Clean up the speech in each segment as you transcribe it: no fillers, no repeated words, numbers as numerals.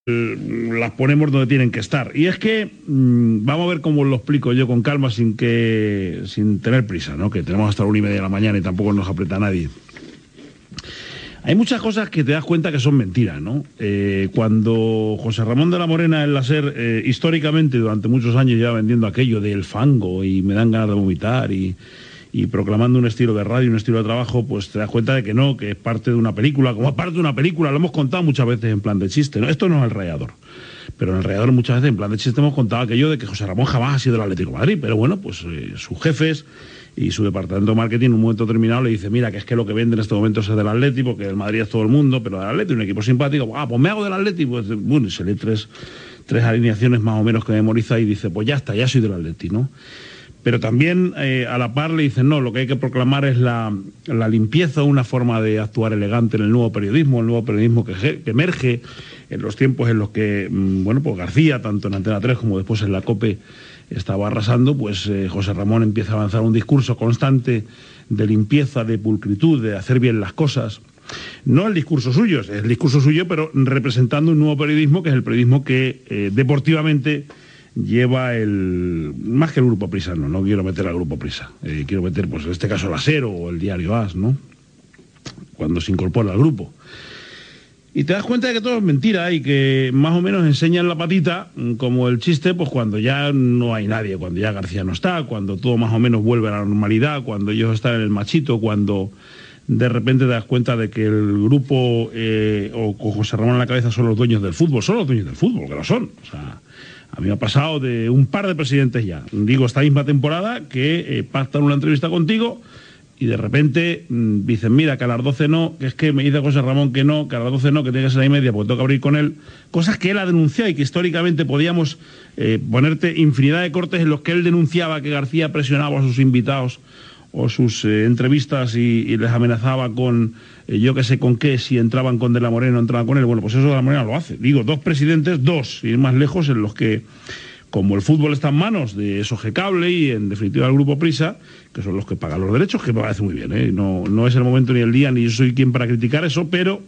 las ponemos donde tienen que estar. Y es que, vamos a ver cómo lo explico yo con calma sin tener prisa, ¿no? Que tenemos hasta la 1:30 de la mañana y tampoco nos aprieta nadie. Hay muchas cosas que te das cuenta que son mentiras, ¿no? Cuando José Ramón de la Morena en la SER, históricamente, durante muchos años lleva vendiendo aquello del fango y me dan ganas de vomitar y proclamando un estilo de radio, un estilo de trabajo, pues te das cuenta de que no, que es parte de una película. Como es parte de una película, lo hemos contado muchas veces en plan de chiste, ¿no? Esto no es El Rayador, pero en El Rayador muchas veces en plan de chiste hemos contado aquello de que José Ramón jamás ha sido del Atlético de Madrid, pero bueno, pues sus jefes y su departamento de marketing en un momento determinado le dice, mira, que es que lo que vende en este momento es del Atlético, porque el Madrid es todo el mundo, pero del Atlético, un equipo simpático, pues me hago del Atlético, pues bueno, y se lee tres alineaciones más o menos que memoriza y dice, pues ya está, ya soy del Atlético, ¿no? Pero también a la par le dicen, no, lo que hay que proclamar es la limpieza, una forma de actuar elegante en el nuevo periodismo que emerge en los tiempos en los que, bueno, pues García, tanto en Antena 3 como después en la COPE, estaba arrasando. Pues José Ramón empieza a avanzar un discurso constante de limpieza, de pulcritud, de hacer bien las cosas. No el discurso suyo, es el discurso suyo, pero representando un nuevo periodismo, que es el periodismo que deportivamente lleva más que el Grupo Prisa, no quiero meter al Grupo Prisa, quiero meter, pues en este caso, el SER o el diario AS, ¿no? Cuando se incorpora al grupo. Y te das cuenta de que todo es mentira y que más o menos enseñan la patita, como el chiste, pues cuando ya no hay nadie, cuando ya García no está, cuando todo más o menos vuelve a la normalidad, cuando ellos están en el machito, cuando de repente te das cuenta de que el grupo o con José Ramón en la cabeza son los dueños del fútbol, que lo son, o sea. A mí me ha pasado de un par de presidentes ya. Digo, esta misma temporada que pactan una entrevista contigo y de repente dicen, mira, que a las 12 no, que es que me dice José Ramón que no, que a las 12 no, que tiene que ser a 1:30 porque tengo que abrir con él. Cosas que él ha denunciado y que históricamente podíamos ponerte infinidad de cortes en los que él denunciaba que García presionaba a sus invitados o sus entrevistas y les amenazaba con yo que sé con qué, si entraban con De la Morena o entraban con él. Bueno, pues eso De la Morena lo hace. Digo, dos presidentes, y más lejos, en los que, como el fútbol está en manos de SOG Cable y en definitiva el Grupo Prisa, que son los que pagan los derechos, que me parece muy bien, ¿eh? No es el momento ni el día, ni yo soy quien para criticar eso, pero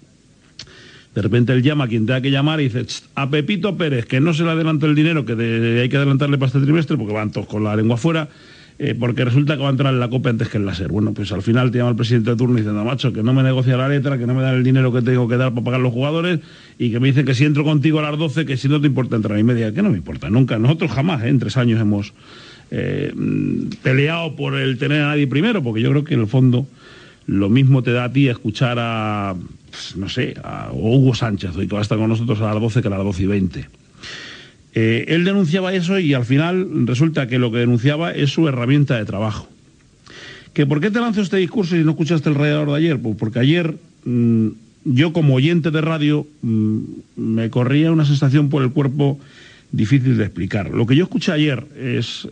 de repente él llama a quien tenga que llamar y dice, a Pepito Pérez, que no se le adelante el dinero, que hay que adelantarle para este trimestre, porque van todos con la lengua afuera, porque resulta que va a entrar en la COPE antes que en la SER. Bueno, pues al final te llama el presidente de turno diciendo, macho, que no me negocia la letra, que no me dan el dinero que tengo que dar para pagar los jugadores y que me dicen que si entro contigo a las 12, que si no te importa entrar a 1:30. Que no me importa, nunca. Nosotros jamás, en 3 años hemos peleado por el tener a nadie primero, porque yo creo que en el fondo lo mismo te da a ti escuchar a, pues, no sé, a Hugo Sánchez, hoy que va a estar con nosotros a las 12 que a las 12:20. Él denunciaba eso y al final resulta que lo que denunciaba es su herramienta de trabajo. ¿Que por qué te lanzo este discurso si no escuchaste El Rayador de ayer? Pues porque ayer yo como oyente de radio me corría una sensación por el cuerpo difícil de explicar. Lo que yo escuché ayer es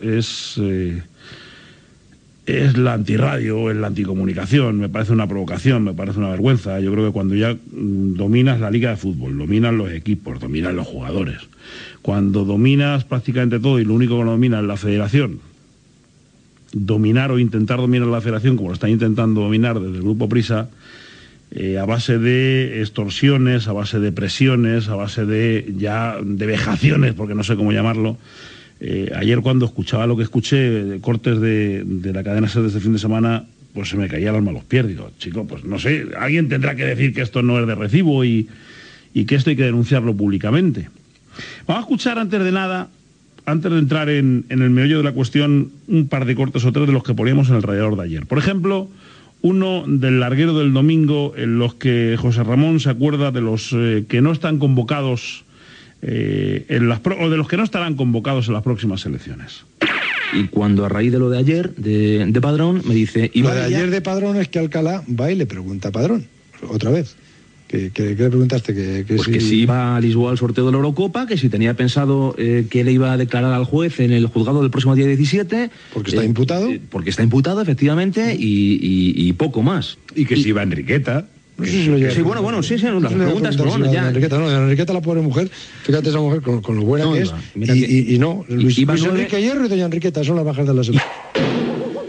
la antirradio, es la anticomunicación, me parece una provocación, me parece una vergüenza. Yo creo que cuando ya dominas la liga de fútbol, dominas los equipos, dominas los jugadores, cuando dominas prácticamente todo y lo único que no dominas es la federación, dominar o intentar dominar la federación como lo están intentando dominar desde el Grupo Prisa, a base de extorsiones, a base de presiones, a base de vejaciones, porque no sé cómo llamarlo. Ayer cuando escuchaba lo que escuché, cortes de la cadena SER de este fin de semana, pues se me caía el alma a los pies. Digo, chico, pues no sé, alguien tendrá que decir que esto no es de recibo y que esto hay que denunciarlo públicamente. Vamos a escuchar antes de entrar en el meollo de la cuestión, un par de cortes o 3 de los que poníamos en El Rayador de ayer. Por ejemplo, uno del larguero del domingo, en los que José Ramón se acuerda de los que no están convocados o de los que no estarán convocados en las próximas elecciones. Y cuando a raíz de lo de ayer, de Padrón, me dice... Lo de ayer de Padrón es que Alcalá va y le pregunta a Padrón, otra vez. ¿Qué le preguntaste? Pues que si iba a Lisboa al sorteo de la Eurocopa, que si tenía pensado que le iba a declarar al juez en el juzgado del próximo día 17... Porque está imputado. Porque está imputado, efectivamente, y poco más. Y que si iba Enriqueta... Sí, las preguntas por bueno, ya. Enriqueta, la pobre mujer, fíjate esa mujer con lo buena que es. Luis Enrique Hierro y doña Enriqueta son las bajas de la semana.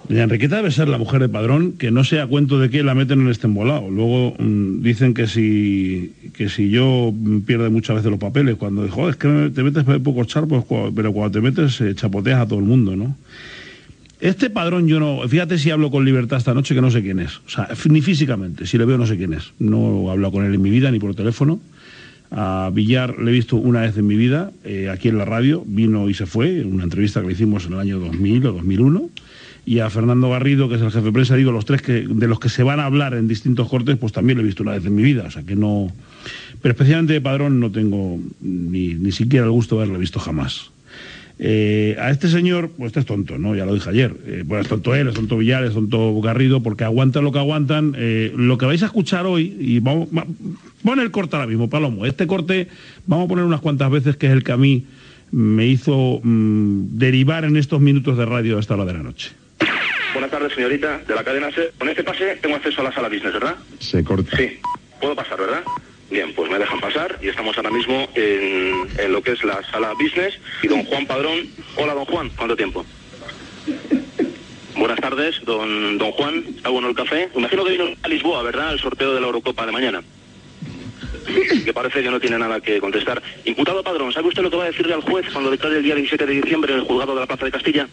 Doña Enriqueta debe ser la mujer de Padrón, que no sé a cuento de qué la meten en este embolado. Luego dicen que si yo pierde muchas veces los papeles, cuando joder, es que te metes pocos charpos, pero cuando te metes chapoteas a todo el mundo, ¿no? Este Padrón yo no... Fíjate si hablo con libertad esta noche que no sé quién es. O sea, ni físicamente, si le veo no sé quién es. No he hablado con él en mi vida, ni por teléfono. A Villar le he visto una vez en mi vida, aquí en la radio, vino y se fue, en una entrevista que le hicimos en el año 2000 o 2001. Y a Fernando Garrido, que es el jefe de prensa, digo, los tres de los que se van a hablar en distintos cortes, pues también lo he visto una vez en mi vida, o sea que no... Pero especialmente de Padrón no tengo ni siquiera el gusto de haberlo visto jamás. A este señor, pues este es tonto, ¿no? Ya lo dije ayer. Bueno, es tonto él, es tonto Villar, es tonto Garrido, porque aguantan lo que aguantan. Lo que vais a escuchar hoy, y vamos... Pon el corte ahora mismo, Palomo. Este corte vamos a poner unas cuantas veces, que es el que a mí me hizo derivar en estos minutos de radio a esta hora de la noche. Buenas tardes, señorita, de la cadena SER. Con este pase tengo acceso a la sala business, ¿verdad? Se corta. Sí, puedo pasar, ¿verdad? Bien, pues me dejan pasar y estamos ahora mismo en lo que es la sala business. Y don Juan Padrón. Hola, don Juan, ¿cuánto tiempo? Buenas tardes, don Juan. ¿Está bueno el café? Imagino que vino a Lisboa, ¿verdad? El sorteo de la Eurocopa de mañana. Que parece que no tiene nada que contestar. Imputado Padrón, ¿sabe usted lo que va a decirle al juez cuando declare el día 17 de diciembre en el juzgado de la Plaza de Castilla?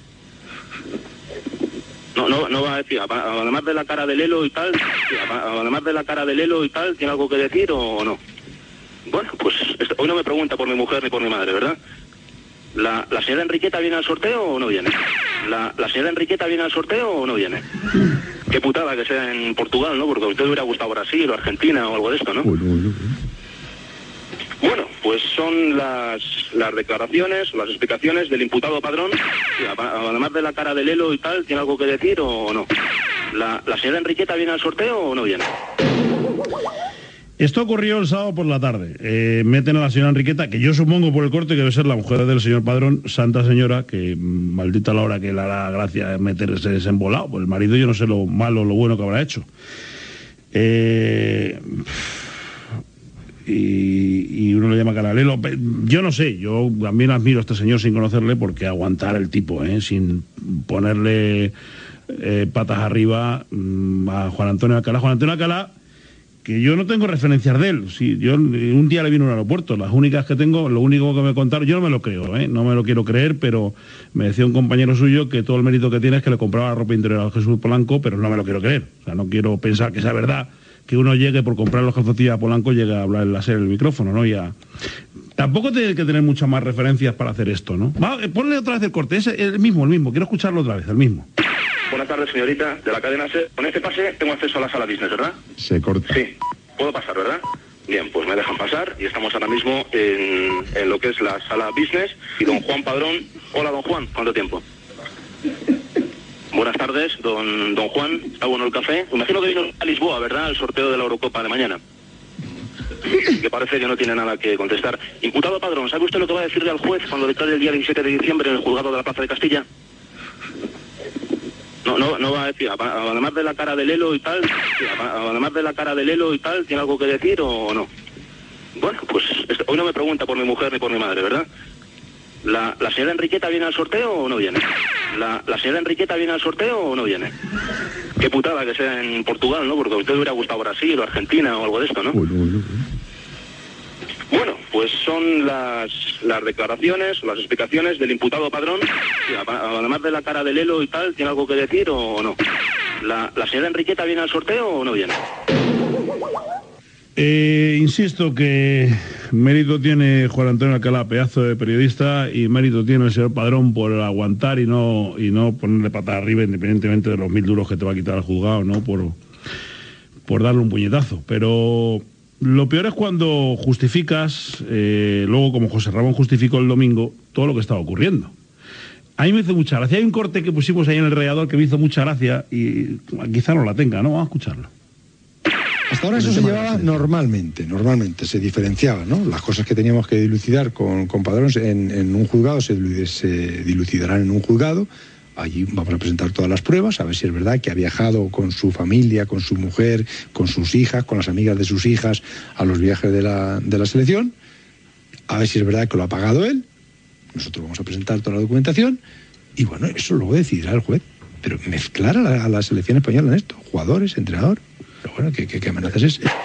No va a decir, además de la cara de Lelo y tal, ¿tiene algo que decir o no? Bueno, pues hoy no me pregunta por mi mujer ni por mi madre, ¿verdad? ¿La señora Enriqueta viene al sorteo o no viene? ¿La señora Enriqueta viene al sorteo o no viene? Qué putada que sea en Portugal, ¿no? Porque a usted le hubiera gustado Brasil o Argentina o algo de esto, ¿no? Bueno, pues son las declaraciones, las explicaciones del imputado Padrón. Además de la cara de Lelo y tal, ¿tiene algo que decir o no? ¿La señora Enriqueta viene al sorteo o no viene? Esto ocurrió el sábado por la tarde. Meten a la señora Enriqueta, que yo supongo por el corte que debe ser la mujer del señor Padrón, santa señora, que maldita la hora que le hará gracia meterse desembolado. Pues el marido yo no sé lo malo o lo bueno que habrá hecho. Y uno le llama Caralelo. Yo no sé, yo también admiro a este señor sin conocerle, porque aguantar el tipo, sin ponerle patas arriba a Juan Antonio Alcalá. Juan Antonio Alcalá, que yo no tengo referencias de él. Sí, yo un día le vino a un aeropuerto, las únicas que tengo, lo único que me contaron, yo no me lo creo, no me lo quiero creer, pero me decía un compañero suyo que todo el mérito que tiene es que le compraba la ropa interior a Jesús Polanco, pero no me lo quiero creer. O sea, no quiero pensar que sea verdad que uno llegue por comprar los calzoncillos a Polanco, llegue a hablar en la serie del micrófono, ¿no? Tampoco tiene que tener muchas más referencias para hacer esto, ¿no? Ponle otra vez el corte, es el mismo, quiero escucharlo otra vez, el mismo. Buenas tardes, señorita, de la cadena SER. Con este pase tengo acceso a la sala business, ¿verdad? Se corta. Sí, puedo pasar, ¿verdad? Bien, pues me dejan pasar y estamos ahora mismo en lo que es la sala business. Y don Juan Padrón. Hola, don Juan, ¿cuánto tiempo? Buenas tardes, don Juan. ¿Está bueno el café? Imagino que vino a Lisboa, ¿verdad? El sorteo de la Eurocopa de mañana. Que parece que no tiene nada que contestar. Imputado Padrón, ¿sabe usted lo que va a decirle al juez cuando declare el día 17 de diciembre en el juzgado de la Plaza de Castilla? No va a decir, además de la cara de Lelo y tal, ¿tiene algo que decir o no? Bueno, pues hoy no me pregunta por mi mujer ni por mi madre, ¿verdad? ¿La señora Enriqueta viene al sorteo o no viene? ¿La señora Enriqueta viene al sorteo o no viene? Qué putada que sea en Portugal, ¿no? Porque a usted le hubiera gustado Brasil o Argentina o algo de esto, ¿no? Bueno, pues son las declaraciones, las explicaciones del imputado Padrón. Además de la cara de Lelo y tal, ¿tiene algo que decir o no? ¿La señora Enriqueta viene al sorteo o no viene? Insisto que mérito tiene Juan Antonio Alcalá, pedazo de periodista, y mérito tiene el señor Padrón por aguantar y no ponerle patas arriba, independientemente de los 1000 duros que te va a quitar el juzgado, ¿no? Por darle un puñetazo. Pero lo peor es cuando justificas, luego como José Ramón justificó el domingo, todo lo que estaba ocurriendo. A mí me hizo mucha gracia. Hay un corte que pusimos ahí en el radiador que me hizo mucha gracia y quizá no la tenga, ¿no? Vamos a escucharlo. Hasta ahora eso se llevaba normalmente se diferenciaba, ¿no? Las cosas que teníamos que dilucidar con Padrón en un juzgado se dilucidarán en un juzgado. Allí vamos a presentar todas las pruebas, a ver si es verdad que ha viajado con su familia, con su mujer, con sus hijas, con las amigas de sus hijas a los viajes de la selección, a ver si es verdad que lo ha pagado él. Nosotros vamos a presentar toda la documentación y bueno, eso luego decidirá el juez. Pero mezclar a la selección española en esto, jugadores, entrenador. Pero bueno, ¿qué amenazas es?